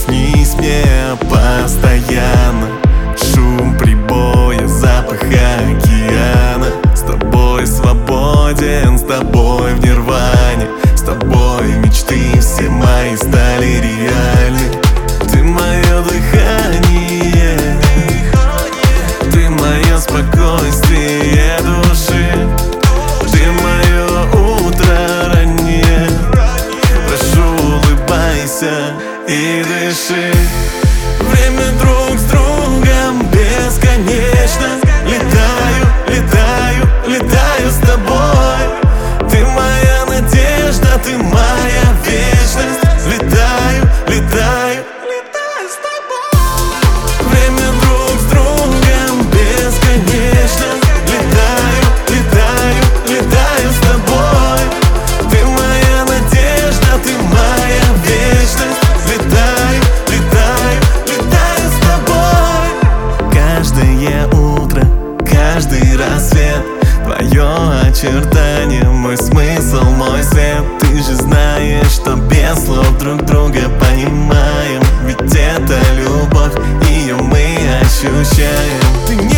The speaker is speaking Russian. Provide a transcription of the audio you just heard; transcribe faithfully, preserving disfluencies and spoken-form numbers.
снись мне постоянно. Шум прибоя, запах океана. С тобой свободен, с тобой в нирване. С тобой мечты все мои стали реальны. Ты мое дыхание, ты мое спокойствие души. Ты мое утро раннее. Прошу, улыбайся и дыши. Время друг с другом бесконечно. Летаю, летаю, летаю с тобой. Ты моя надежда, ты моя вечность. Летаю, летаю, летаю с тобой. Время друг с другом бесконечно. Летаю, летаю, летаю с тобой. Ты моя надежда, ты моя вечность. Летаю, летаю, летаю с тобой. Каждое утро, каждый рассвет, твое очертание, мой смысл, мой свет. Ты же знаешь, что без слов друг друга понимаем. Ведь это любовь, ее мы ощущаем. Ты не